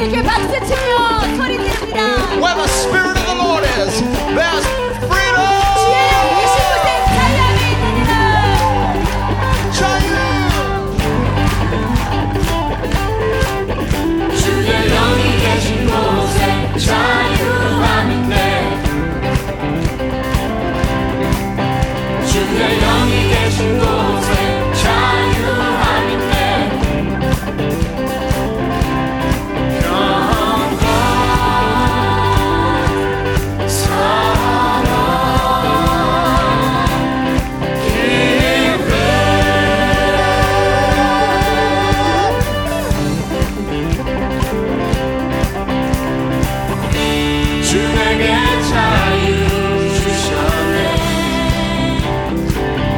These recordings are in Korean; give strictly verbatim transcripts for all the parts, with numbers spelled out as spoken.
주님께 박수치며 소리 지릅니다. Where the Spirit of the Lord is, there's freedom. 주의 영이 계신 곳에 자유함이 있느니라. 자유. 주의 영이 계신 곳에 자유함 있네. 주의 영이 계신 곳에 자유함 있네. 평화 사랑 기회 주 내게 자유 주셨네.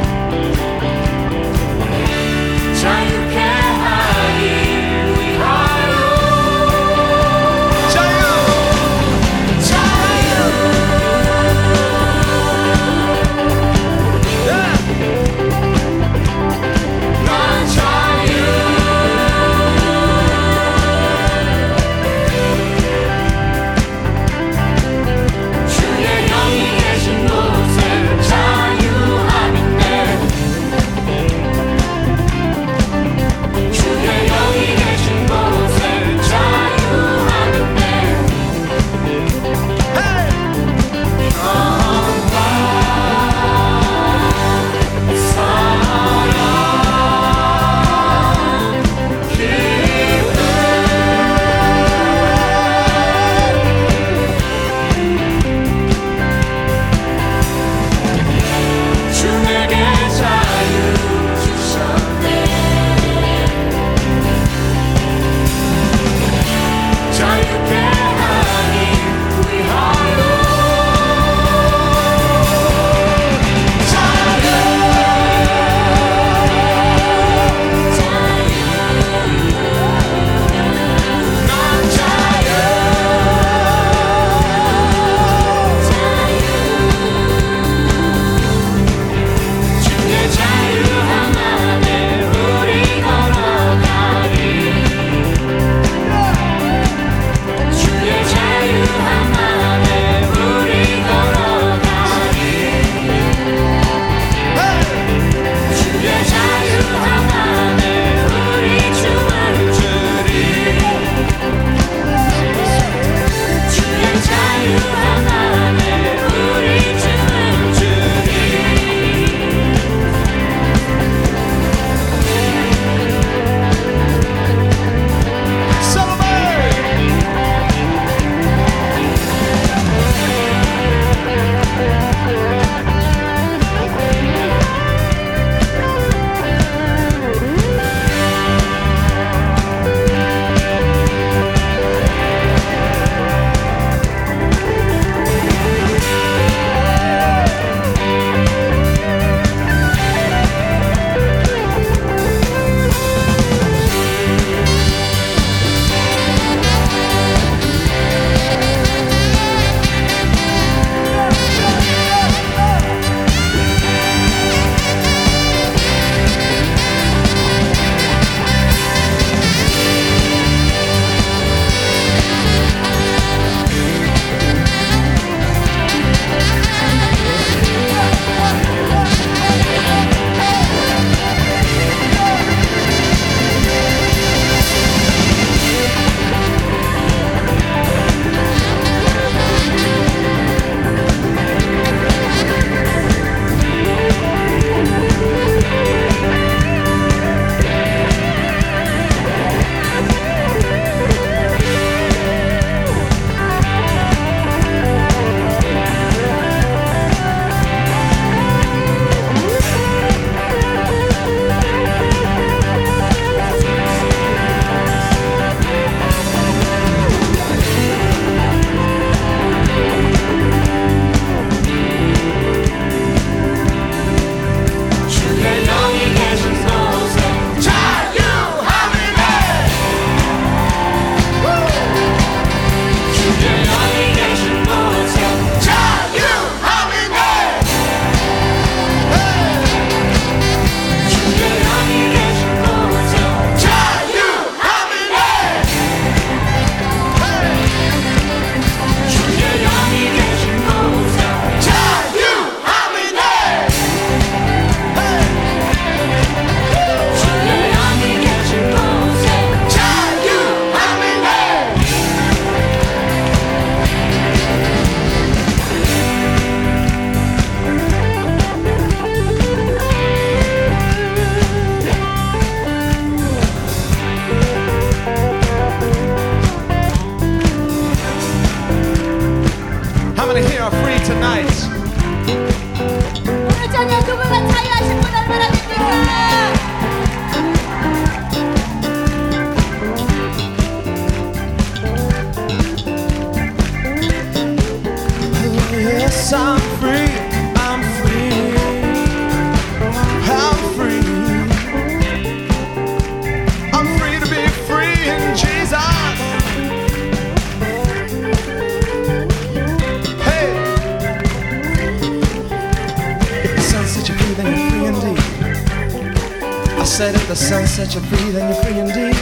said if the sun sets you free, then you're free indeed.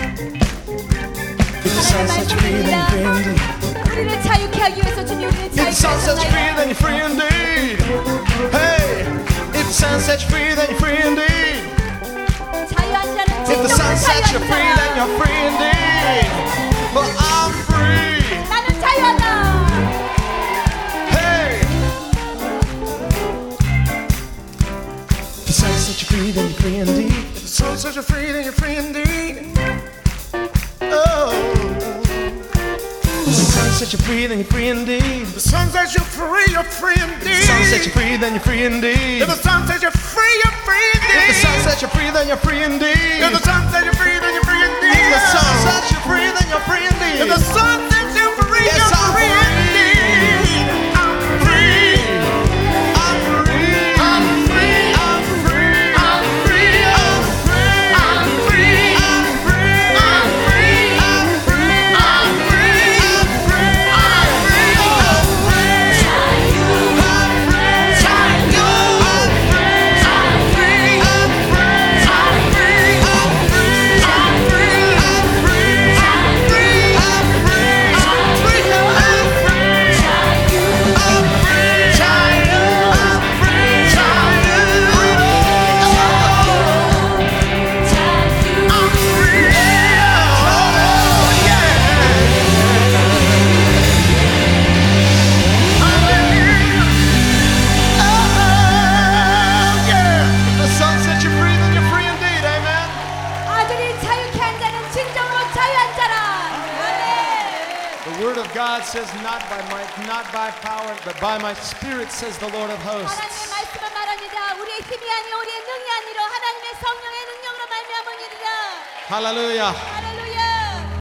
If the sun sets you free, then you're free indeed. 우리를 자유케 하기 위해서 주님 우리를 If the sun sets you free, 자유케 then you're free indeed. Hey, if the sun sets you free, then you're free indeed. 자유한 자는 If the sun 진정으로 sets you free, then 자유한 you're free indeed. But I'm free. 자라. 나는 자유하다. Hey, if the sun sets you free, then you're free indeed. If the sun sets you free, then you're free indeed. Oh. If the sun sets you free, then you're free indeed. The sun sets you free, you're free indeed. If the sun sets you free, then you're free indeed. If the sun sets you free, you're free If the indeed. sun sets you free, then you're free indeed. If the sun sets you free, then you're free indeed. If the sun sets you free, then you're free indeed. If the sun sets you free, Yes, you're I'm free free. indeed. I'm free. I'm free. I'm free. I'm free. I'm free. I'm free. I'm free. I'm free. I'm free. I'm free. I'm free. I'm free. I'm free. I'm free. I'm free. Child. I'm free. I'm free. I'm free. I'm free. I'm free. I'm free. I'm free. I'm free. I'm free. I'm free. I'm free. I'm free. Child. I'm free. Child. I'm free. Oh, yeah. Hallelujah. Oh, yeah. The sun sets you free, then you're free indeed. Amen. 아들이 자유케 한 자는 진정으로 자유한 자라. 아멘. The word of God says, not by might, not by power, but by my spirit, says the Lord of 하나님의 hosts. 말씀을 말합니다. 우리의 힘이 아니요 우리의 능이 아니로 하나님의 성령의 능력으로 말미암으니라. Hallelujah. 하나님